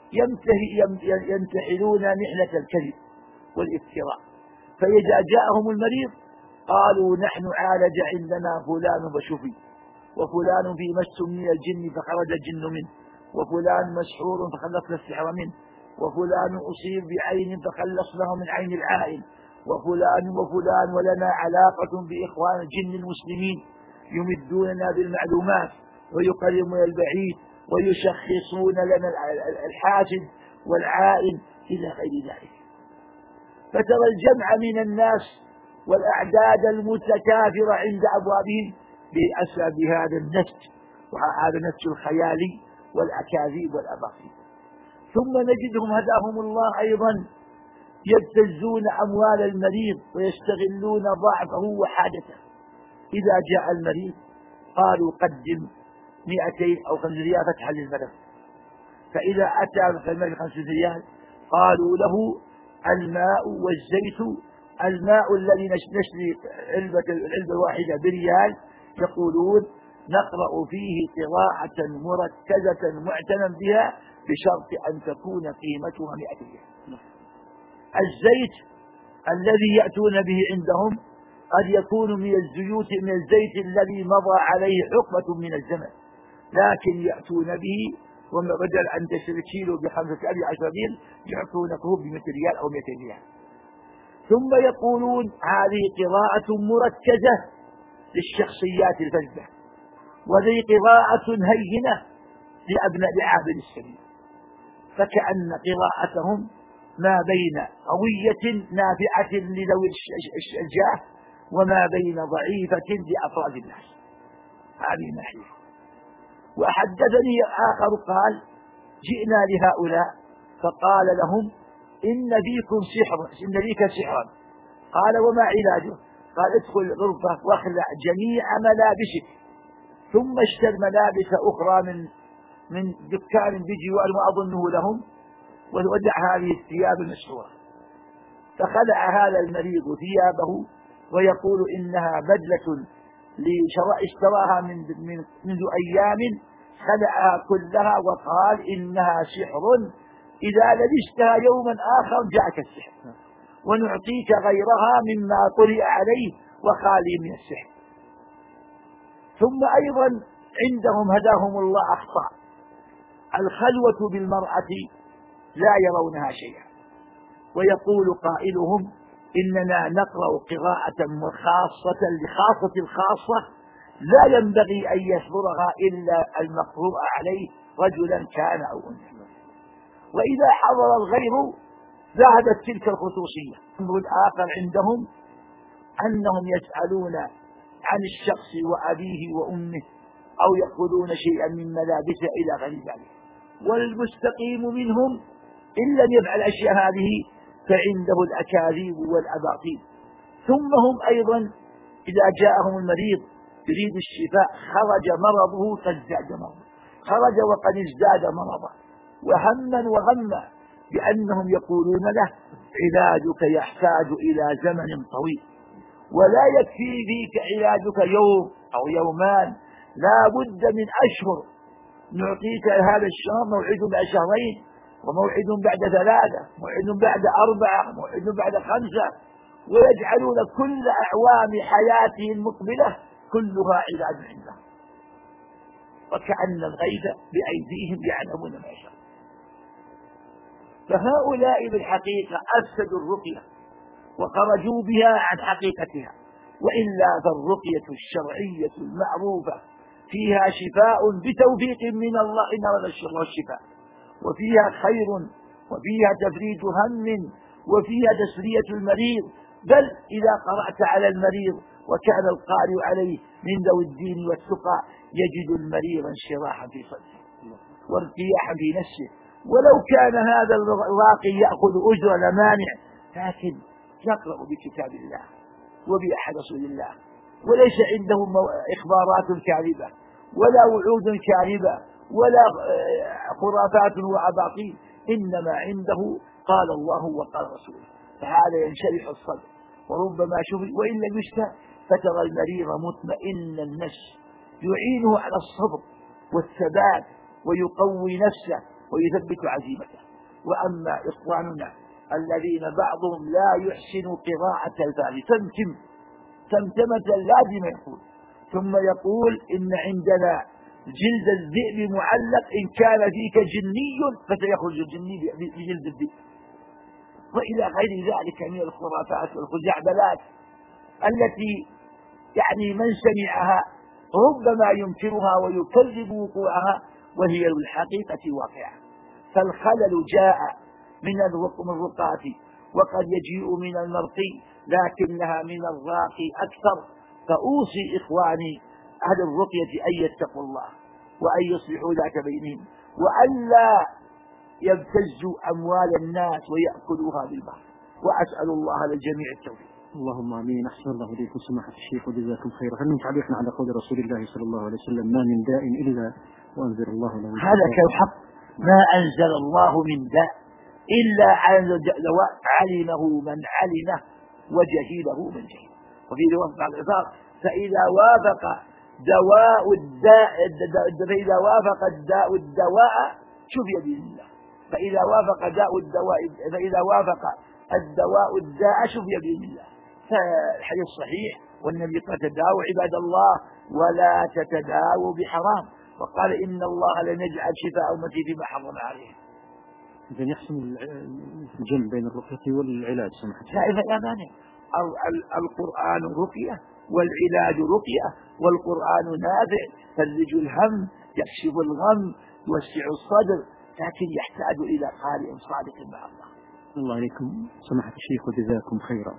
يمتحنون محنة الكذب والافتراء، فإذا جاءهم المريض قالوا نحن عالج عندنا فلان وشفي، وفلان في مس من الجن فخرج الجن منه، وفلان مسحور فخلصنا السحر منه، وفلان أصيب بعين فخلصناه من عين العائن، وفلان وفلان ولنا علاقة بإخوان الجن المسلمين يمدوننا بالمعلومات ويقربون البعيد ويشخصون لنا الحاسد والعائن إلى غير ذلك. فترى الجمع من الناس والأعداد المتكاثرة عند أبوابهم بأسباب هذا النسج، وهذا النسج الخيالي والأكاذيب والأباطيل. ثم نجدهم هداهم الله أيضا يبتزون أموال المريض ويستغلون ضعفه وحاجته. إذا جاء المريض قالوا قدم مئتين أو خمس ريال فتحا للمرض، فإذا أتى المريض خمس ريال قالوا له الماء والزيت، الماء الذي نشري علبة العلبة الواحدة بريال يقولون نقرأ فيه قراءة مركزة معتنى بها بشرط أن تكون قيمتها مئة ريال. الزيت الذي يأتون به عندهم قد يكون من الزيوت من الزيت الذي مضى عليه حقبة من الزمن، لكن يأتون به وبدل أن تشتري كيلو بخمسة أبي عشر ريال يعطونكه بمئة ريال أو مئتين ريال. ثم يقولون هذه قراءة مركزة للشخصيات الفذة، وذي قراءة هينة لأبناء عابد السبيل، فكأن قراءتهم ما بين قوية نافعة لذوي الجاه وما بين ضعيفة لأفراد الناس. هذه ناحية. وحدثني آخر قال جئنا لهؤلاء فقال لهم إن بيكم سحر، إن بيك سحرا. قال وما علاجه؟ قال ادخل الغرفة واخلع جميع ملابسك، ثم اشتر ملابس أخرى من من دكان بجوار وأظنه لهم، وودع هذه الثياب المسحورة. فخلع هذا المريض ثيابه ويقول إنها بدلة لشراء اشتراها من من منذ أيام، خلعها كلها وقال إنها سحر، إذا لبستها يوما آخر جاءك السحر، ونعطيك غيرها مما قرئ عليه وخالي من السحر. ثم أيضا عندهم هداهم الله أخطاء، الخلوة بالمرأة لا يرونها شيئا، ويقول قائلهم إننا نقرأ قراءة خاصة لخاصة الخاصة لا ينبغي أن يحضرها إلا المقروء عليه رجلا كان أو أنثى، وإذا حضر الغير ذهبت تلك الخصوصية. الأمر الآخر عندهم أنهم يسألون عن الشخص وأبيه وأمه أو يأخذون شيئا من ملابسه إلى غير ذلك، والمستقيم منهم إن لم يفعل الأشياء هذه فعنده الأكاذيب والأباطيل. ثم هم أيضا إذا جاءهم المريض يريد الشفاء خرج مرضه فازداد مرضه، خرج وقد ازداد مرضه وهما وغما، بأنهم يقولون له علاجك يحتاج إلى زمن طويل، ولا يكفي فيك علاجك يوم أو يومان، لا بد من أشهر، نعطيك هذا الشهر موعد بعد شهرين، وموعد بعد ثلاثة، موعد بعد أربعة، موعد بعد خمسة، ويجعلون كل أعوام حياته المقبلة كلها علاج عنده، وكأن الغيب بأيديهم يعلمون ما شاء. فهؤلاء بالحقيقة أفسدوا الرقية وخرجوا بها عن حقيقتها، وإلا فالرقية الشرعية المعروفة فيها شفاء بتوفيق من الله، إن هذا الله الشفاء، وفيها خير، وفيها تفريج هم، وفيها تسلية المريض. بل إذا قرأت على المريض وكان القارئ عليه من ذوي الدين والتقى يجد المريض انشراحا في صدره وارتياحا في نفسه، ولو كان هذا الراقي يأخذ أجر لمانع، لكن يقرأ بكتاب الله وبأحد رسول الله، وليس عنده إخبارات كاذبة ولا وعود كاذبة ولا خرافات وأباطيل، إنما عنده قال الله وقال رسوله، فهذا ينشرح الصدر. وربما شفي وإن لم يشفى فترى المريض مطمئن النفس، يعينه على الصبر والثبات ويقوي نفسه ويثبت عزيمته. وأما إخواننا الذين بعضهم لا يحسن قراءة الفاتحة تمتم تمتمة لازم يقول، ثم يقول إن عندنا جلد الذئب معلق، إن كان فيك جني فسيخرج الجني بجلد الذئب، وإلى غير ذلك من الخرافات والخزعبلات التي يعني من سمعها ربما ينكرها ويكذب وقوعها، وهي بالحقيقة واقعة. فالخلل جاء من الرقات وقد يجيء من المرقي، لكنها من الراقي أكثر. فأوصي إخواني أهل الرقية أن يتقوا الله وأن يصلحوا ذات بينهم، وأن لا يبتزوا أموال الناس ويأكلوها بالباطل، وأسأل الله للجميع التوفيق. اللهم آمين. أحسن الله إليكم سماحة الشيخ وجزاكم خيرا. هل من تعليق على قول رسول الله صلى الله عليه وسلم ما من داء إلا وأنزل الله له؟ هذا كالحق، ما أنزل الله من داء إلا دواء علمه من علمه وجهله من جهله. وفي رواية بعض الآثار فإذا وافق دواء الداء فإذا وافق الداء الدواء شفي بإذن الله، فإذا وافق داء الدواء فإذا وافق الدواء الداء شفي بإذن الله. فالحديث صحيح، والنبي قال تداووا عباد الله ولا تتداووا بحرام، وقال إن الله لن يجعل شفاء أمتي فيما حرم عليه. إذا يحسن الجمع بين الرقية والعلاج سمحت. لا لا مانع، القرآن رقية والعلاج رقية، والقرآن نافع يفرج الهم يكشف الغم يوسع الصدر، لكن يحتاج إلى قارئ صادق مع الله. الله عليكم سماحة الشيخ وجزاكم خيرا.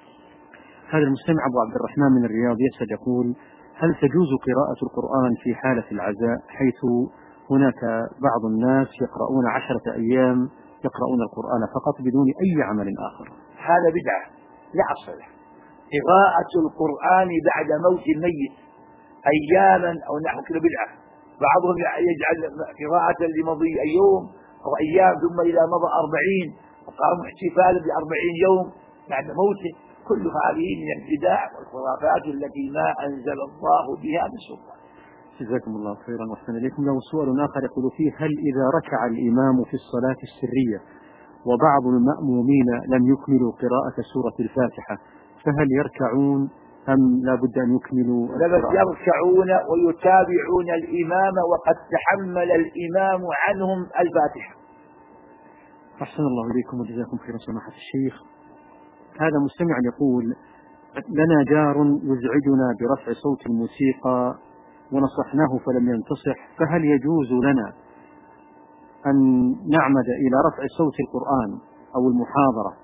هذا المستمع أبو عبد الرحمن من الرياض يسأل يقول: هل تجوز قراءة القرآن في حالة العزاء، حيث هناك بعض الناس يقرؤون عشرة أيام يقرؤون القرآن فقط بدون أي عمل آخر؟ هذا بدعة لا أصل له. قراءة القرآن بعد موت الميت أياما أو نحو كل بدعة. بعضهم يجعل قراءة لمضي يوم أو أيام، ثم إذا مضى أربعين وقاموا احتفالا بأربعين يوم بعد موته. كل هذه من البدع والخرافات التي ما أنزل الله بها من سلطان. جزاكم الله خيرا واحسن اليكم. له سؤال آخر يقول فيه: هل إذا ركع الإمام في الصلاة السرية وبعض المأمومين لم يكملوا قراءة سورة الفاتحة فهل يركعون أم لا بد أن يكملوا؟ يركعون ويتابعون الإمام وقد تحمل الإمام عنهم الفاتحة. أحسن الله إليكم وجزاكم خيرا سماحة الشيخ. هذا مستمع يقول: لنا جار يزعجنا برفع صوت الموسيقى ونصحناه فلم ينتصح، فهل يجوز لنا أن نعمد إلى رفع صوت القرآن أو المحاضرة؟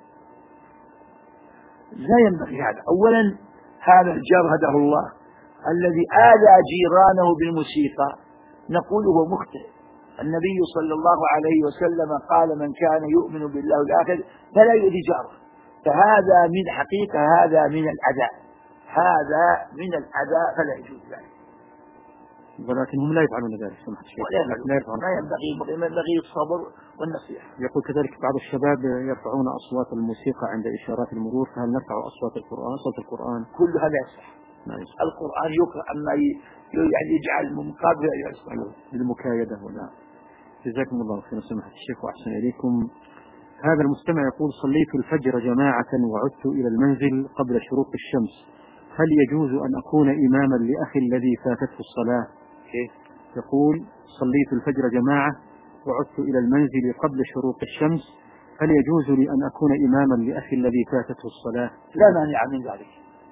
لا ينبغي هذا. أولا هذا الجار هداه الله الذي آذى جيرانه بالموسيقى نقول هو مخطئ. النبي صلى الله عليه وسلم قال: من كان يؤمن بالله والآخر فلا يؤذي جاره. فهذا من حقيقة هذا من الأذى، هذا من الأذى فلا يجوز ذلك. ولكنهم لا يفعلون ذلك سماحة الشيخ. لا يفعلون. لا ينبغي ينبغي الصبر والنصيحة. يقول كذلك بعض الشباب يرفعون أصوات الموسيقى عند إشارات المرور، فهل نرفع أصوات القرآن صوت القرآن؟ كل هذا يصح. القرآن يقرأ أما يعني يجعل مقابل يصح للمكايدة ولا. جزاكم الله خيرا سماحة الشيخ وأحسن إليكم. هذا المستمع يقول صليت الفجر جماعة وعدت إلى المنزل قبل شروق الشمس، هل يجوز أن أكون إماما لأخي الذي فاتته الصلاة؟ يقول صليت الفجر جماعة وعدت إلى المنزل قبل شروق الشمس، هل يجوز لي أن أكون إماما لأخي الذي فاتته الصلاة؟ لا مانع من ذلك.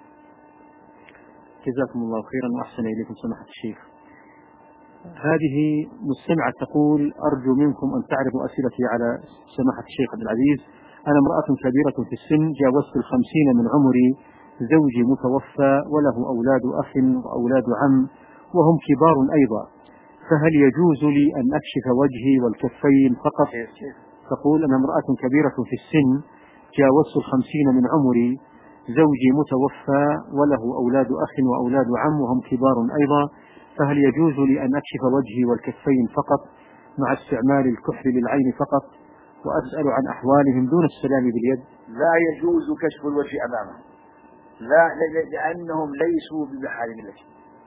جزاكم الله خيرا وأحسن إليكم سماحة الشيخ. هذه مستمعة تقول أرجو منكم أن تعرضوا أسئلتي على سماحة الشيخ عبد العزيز. أنا امرأة كبيرة في السن، جاوزت الخمسين من عمري، زوجي متوفى وله أولاد أخ وأولاد عم وهم كبار أيضا، فهل يجوز لي أن أكشف وجهي والكفين فقط؟ تقول أنا امرأة كبيرة في السن، جاوزت الخمسين من عمري، زوجي متوفى وله أولاد أخ وأولاد عم وهم كبار أيضا، فهل يجوز لي أن أكشف وجهي والكفين فقط مع استعمال الكحل للعين فقط، وأسأل عن أحوالهم دون السلام باليد؟ لا يجوز كشف الوجه أمامهم، لا لأنهم ليسوا بمحارم الله.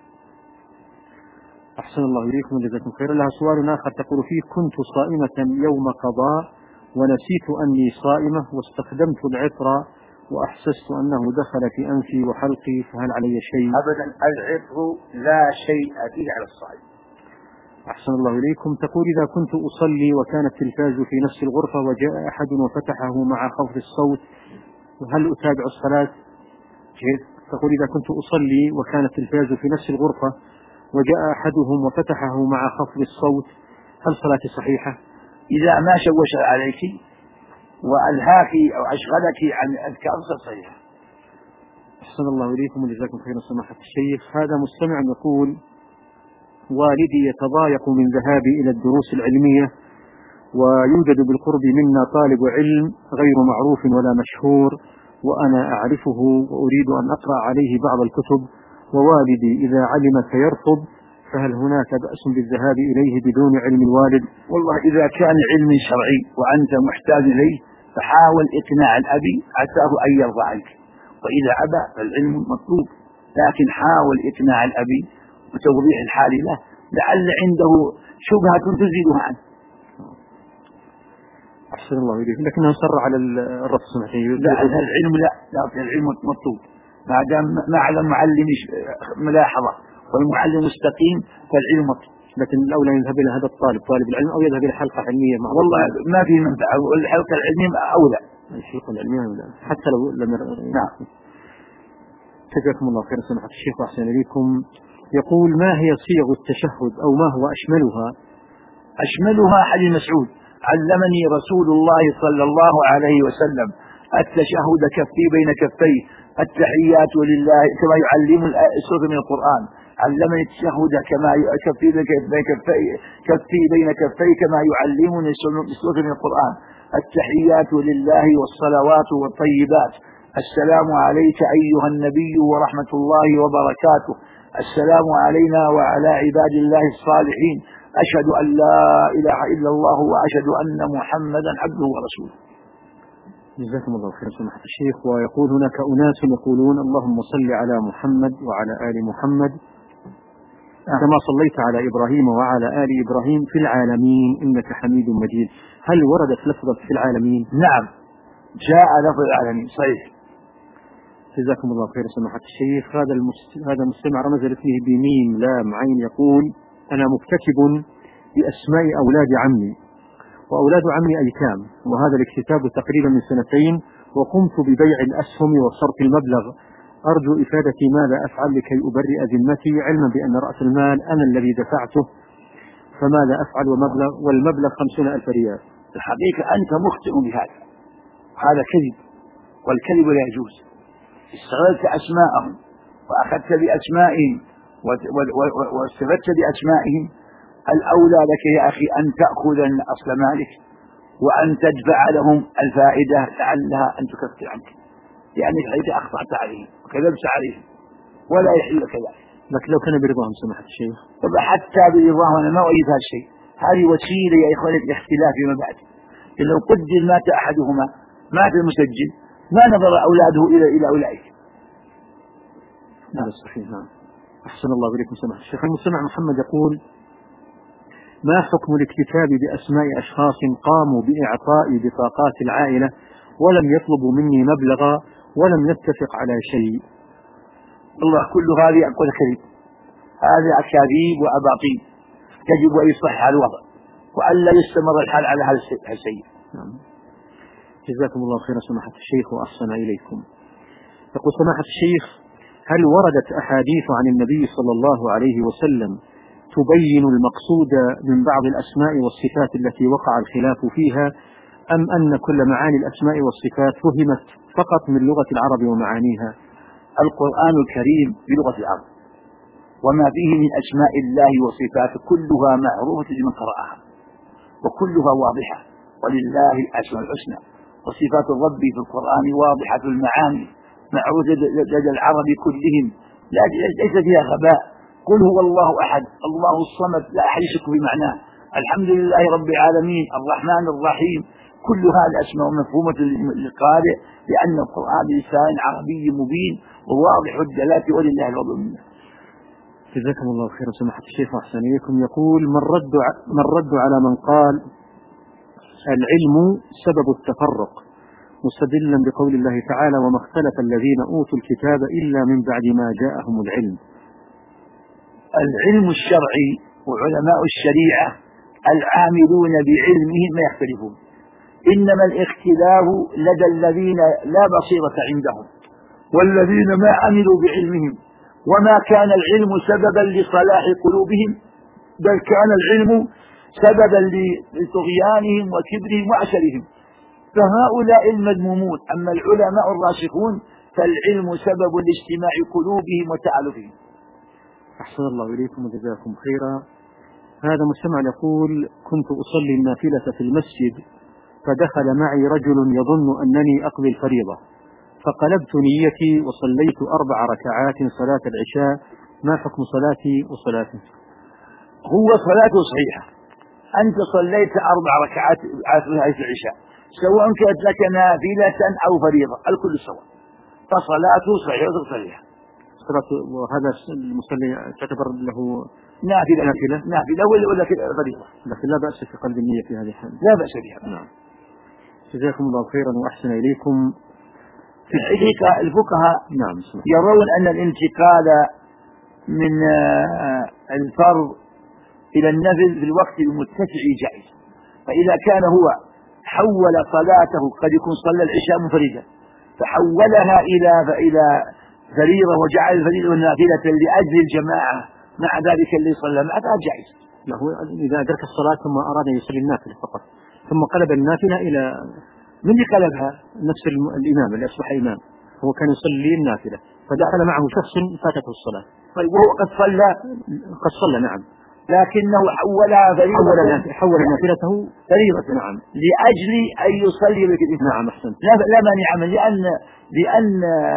أحسن الله إليكم وجزاكم خيرا. لها سؤال آخر تقول فيه كنت صائمة يوم قضاء ونسيت أني صائمة واستخدمت العطر وأحسست أنه دخل في أنفي وحلقي، فهل علي شيء؟ أبدا، العطر لا شيء فيه على الصائم. أحسن الله إليكم. تقول إذا كنت أصلي وكان التلفاز في نفس الغرفة وجاء أحد وفتحه مع خفض الصوت، هل أتابع الصلاة؟ كيف؟ تقول إذا كنت أصلي وكان التلفاز في نفس الغرفة وجاء أحدهم وفتحه مع خفض الصوت، هل صلاتي صحيحة؟ إذا ما شوش عليك وألهاك أو أشغلك عن أذكار صحيحة. أحسن الله إليكم وجزاكم خيرا سماحة الشيخ. هذا مستمع يقول والدي يتضايق من ذهابي إلى الدروس العلمية، ويوجد بالقرب منا طالب علم غير معروف ولا مشهور وأنا أعرفه وأريد أن أقرأ عليه بعض الكتب، ووالدي إذا علم سيرفض، فهل هناك بأس بالذهاب إليه بدون علم الوالد؟ والله إذا كان علم شرعي وأنت محتاج إليه فحاول إقناع الأبي عساه أن يرضى عنك، وإذا أبى فالعلم مطلوب، لكن حاول إقناع الأبي وتوضيح الحال له لعل عنده شبهة تزيدها عنه. أحسن الله إليك. لكنه صر على الرفض سمحتي. لا العلم لا لا العلم مطلوب ما دام ما على المعلم ملاحظة والمعلم مستقيم فالعلم مطلوب. لكن الأولى يذهب إلى هذا الطالب طالب العلم أو يذهب إلى حلقة علمية مع والله ما في منفعة، والحلقة العلمية أولى. الحلقة العلمية أولى حتى لو لم. نعم. جزاكم الله خيرا سماحة الشيخ وأحسن إليكم. يقول ما هي صيغ التشهد أو ما هو أشملها؟ أشملها حديث مسعود علمني رسول الله صلى الله عليه وسلم التشهد كفي بين كفيه، التحيات لله كما يعلم السورة من القرآن، علمني التشهد كما كفي بين كفي كفي بين كفي كما يعلمني السورة من القرآن، التحيات لله والصلوات والطيبات، السلام عليك أيها النبي ورحمة الله وبركاته، السلام علينا وعلى عباد الله الصالحين، أشهد أن لا إله إلا الله وأشهد أن محمدا عبده ورسوله. جزاكم الله خير سماحة الشيخ. ويقول هناك أناس يقولون اللهم صل على محمد وعلى آل محمد كما صليت على إبراهيم وعلى آل إبراهيم في العالمين إنك حميد مجيد، هل وردت لفظة في العالمين؟ نعم جاء لفظ العالمين صحيح. جزاكم الله خير سماحة الشيخ. هذا هذا مستمع رمز لاسمه بميم لام عين يقول أنا مكتتب بأسماء أولاد عمي وأولاد عمي أيتام، وهذا الاكتتاب تقريبا من سنتين، وقمت ببيع الأسهم وصرف المبلغ، أرجو إفادتي ماذا أفعل لكي أبرئ ذمتي علما بأن رأس المال أنا الذي دفعته، فماذا أفعل ومبلغ والمبلغ خمسون ألف ريال؟ الحقيقة أنت مخطئ بهذا، هذا كذب والكذب لا يجوز. استغلت أسماءهم وأخذت بأسمائهم واستفدت بأسمائهم، الأولى لك يا أخي أن تأخذ أصل مالك وأن تدفع لهم الفائدة لعلها أن تكفر عنك، لأنك حيث أخطأت عليهم وكذبت عليهم ولا يحل لك ذلك. لكن لو كان برضاهم سماحة الشيخ. طبعا حتى برضاهم أنا ما أؤيد هذا الشيء، هذه وسيلة يا إخواني الاختلاف فيما بعد. لو قدر مات أحدهما مات المسجل ما نظر أولاده إلى إلى أولئك. هذا صحيح. نعم. أحسن الله إليكم سماحة الشيخ. المستمع محمد يقول: ما حكم الاكتتاب بأسماء أشخاص قاموا بإعطاء بطاقات العائلة ولم يطلبوا مني مبلغا ولم نتفق على شيء؟ الله كل هذه أقول كذب، هذه أكاذيب وأباطيل، يجب أن يصحح الوضع وألا يستمر الحال على هذا السيء. نعم. جزاكم الله خيرا سماحة الشيخ وأحسن إليكم. يقول سماحة الشيخ: هل وردت أحاديث عن النبي صلى الله عليه وسلم تبين المقصود من بعض الأسماء والصفات التي وقع الخلاف فيها، أم أن كل معاني الأسماء والصفات فهمت فقط من لغة العرب ومعانيها؟ القرآن الكريم بلغة العرب، وما فيه من أسماء الله وصفاته كلها معروفة لمن قرأها وكلها واضحة، ولله الأسماء الحسنى، وصفات الرب في القرآن واضحة المعاني معروفة لدى العرب كلهم، ليس فيها غباء. قل هو الله أحد الله الصمد لا أحد يشك بمعناه، الحمد لله رب العالمين الرحمن الرحيم، كل هذه الأسماء مفهومة للقارئ لأن القرآن بلسان عربي مبين وواضح الدلالة، ولله الفضل منه. جزاكم الله خيرا سماحة الشيخ وأحسن إليكم. يقول: من رد من رد على من قال العلم سبب التفرق، مستدلا بقول الله تعالى: وما اختلف الذين أوتوا الكتاب إلا من بعد ما جاءهم العلم. العلم الشرعي وعلماء الشريعة العاملون بعلمهم ما يختلفون، إنما الاختلاف لدى الذين لا بصيرة عندهم والذين ما عملوا بعلمهم، وما كان العلم سببا لصلاح قلوبهم بل كان العلم سببا لطغيانهم وكبرهم وعسرهم، فهؤلاء المذمومون. أما العلماء الراسخون فالعلم سبب لاجتماع قلوبهم وتألفهم. أحسن الله إليكم وجزاكم خيرا. هذا مستمع يقول: كنت أصلي النافلة في المسجد فدخل معي رجل يظن أنني أقضي الفريضة، فقلبت نيتي وصليت أربع ركعات صلاة العشاء، ما حكم صلاتي وصلاته؟ هو صلاته صحيحة، أنت صليت أربع ركعات في العشاء سواء كانت لك نافلة أو فريضة الكل سواء، فصلاته صحيحة صحيحة. وهذا المصلي تعتبر له نافلة نافلة, نافلة ولا فريضة، لكن لا بأس في قلب النية في هذه الحالة. لا بأس بها. نعم. جزاكم الله خيرا وأحسن إليكم. في الحقيقة الفقهاء نعم يرون أن الانتقال من الفرض إلى النفل في الوقت المتسع جائز، فإذا كان هو حول صلاته قد يكون صلى العشاء منفردا فحولها إلى إلى فريضة وجعل الفريضة والنافلة لأجل الجماعة مع ذلك اللي صلى معه هذا جائز. لا هو إذا أدرك الصلاة ثم أراد أن يصلي النافلة فقط ثم قلب النافلة إلى من قلبها؟ نفس الإمام اللي أصبح إمام، هو كان يصلي النافلة فدخل معه شخص فاتته الصلاة. طيب وهو قد صلى قد صلى نعم، لكنه حولها فريضة، حول نافلته فريضة نعم لأجل أن يصلي بالإمام. نعم أحسن. لا لا مانع منه، لأن لأن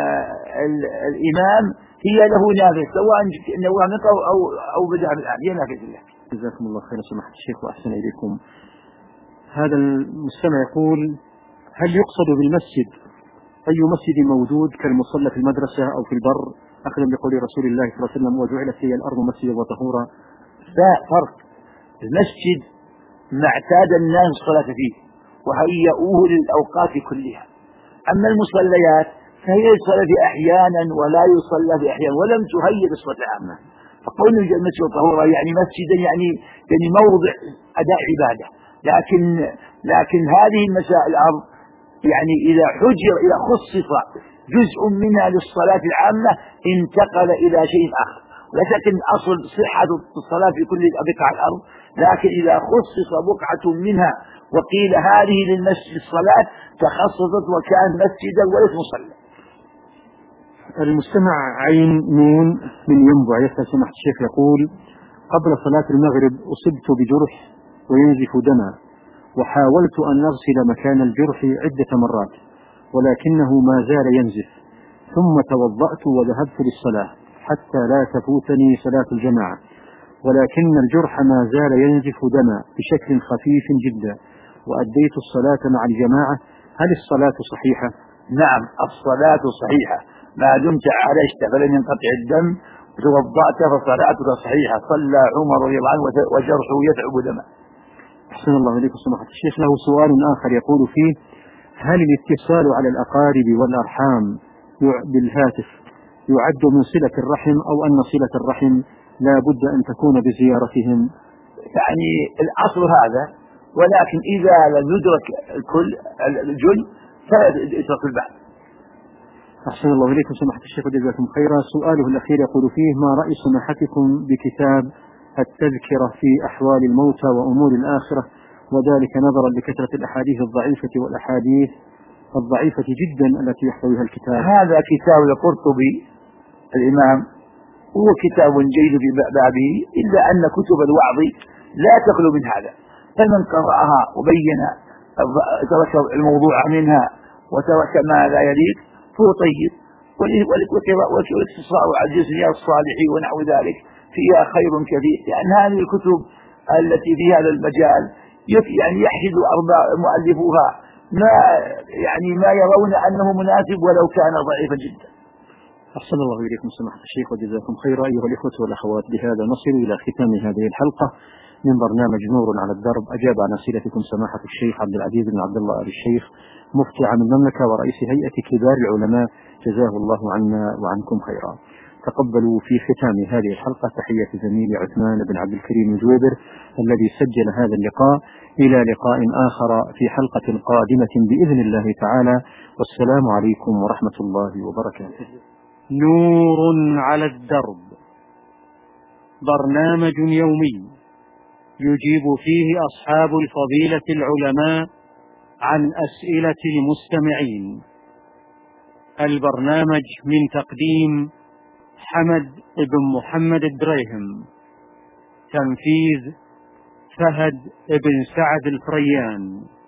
الإمام هي له نافلة سواء نوى نقه أو أو بدأ بالآن هي نافلة الله. جزاكم الله خيرا سماحة الشيخ وأحسن إليكم. هذا المستمع يقول: هل يقصد بالمسجد أي مسجد موجود كالمصلى في المدرسة أو في البر، أخذا بقول رسول الله صلى الله عليه وسلم: وجعلت لي الأرض مسجدا وطهورا؟ لا فرق، المسجد ما اعتاد الناس الصلاة فيه وهيئوه للأوقات كلها، أما المصليات فهي يصلى في أحيانا ولا يصلى في أحيانا ولم تهيئ للصلاة العامة، فقول المسجد طهورا يعني مسجدا يعني يعني موضع أداء عبادة، لكن لكن هذه المسائل الأرض يعني إذا حجر إذا خصص جزء منها للصلاة العامة انتقل إلى شيء آخر، لا شك أن أصل صحة الصلاة في كل بقاع الأرض، لكن إذا خصص بقعة منها وقيل هذه للمسجد الصلاة تخصصت وكان مسجدا وليس مصلى. المستمع عين نون من ينبع يسأل سماحة الشيخ يقول: قبل صلاة المغرب أصبت بجرح وينزف دما، وحاولت أن أغسل مكان الجرح عدة مرات ولكنه ما زال ينزف، ثم توضأت وذهبت للصلاة حتى لا تفوتني صلاة الجماعة، ولكن الجرح ما زال ينزف دما بشكل خفيف جدا، وأديت الصلاة مع الجماعة، هل الصلاة صحيحة؟ نعم، الصلاة صحيحة ما دمت عالجت فلم ينقطع الدم وتوضأت فصلاتك صحيحة. صلى عمر رضي الله عنه وجرحه يتعب دما. أحسن الله إليكم سماحة الشيخ. له سؤال آخر يقول فيه: هل الاتصال على الأقارب والأرحام بالهاتف يعد من صلة الرحم، أو أن صلة الرحم لا بد أن تكون بزيارتهم؟ يعني الأصل هذا، ولكن إذا لم يدرك الكل الجل فلا يترك البعض. أحسن الله إليكم سماحة الشيخ وجزاكم خيرا. سؤاله الأخير يقول فيه: ما رأي سماحتكم بكتاب التذكرة في أحوال الموتى وأمور الآخرة، وذلك نظرا لكثرة الأحاديث الضعيفة والأحاديث الضعيفة جدا التي يحتويها الكتاب؟ هذا كتاب القرطبي الإمام، هو كتاب جيد في بابه، إلا أن كتب الوعظ لا تخلو من هذا، فمن قرأها وبين ترك الموضوع منها وترك ما لا يليق فهو طيب. والاقتصار على جزية الصالحين ونحو ذلك فيها خير كثير، لأن هذه الكتب التي في هذا المجال يعني يحشد أرباع مؤلفوها ما يعني ما يرون أنه مناسب ولو كان ضعيفا جدا. أحسن الله إليكم سماحة الشيخ وجزاكم خيرا. أيها الإخوة والأخوات، بهذا نصل إلى ختام هذه الحلقة من برنامج نور على الدرب. أجاب عن أسئلتكم سماحة الشيخ عبد العزيز بن عبد الله آل الشيخ، مفتي عام المملكة ورئيس هيئة كبار العلماء، جزاه الله عنا وعنكم خيرا. تقبلوا في ختام هذه الحلقة تحية زميلي عثمان بن عبد الكريم الجويبر الذي سجل هذا اللقاء. إلى لقاء آخر في حلقة قادمة بإذن الله تعالى، والسلام عليكم ورحمة الله وبركاته. نور على الدرب، برنامج يومي يجيب فيه أصحاب الفضيلة العلماء عن أسئلة المستمعين. البرنامج من تقديم حمد بن محمد الدريهم، تنفيذ فهد بن سعد الفريان.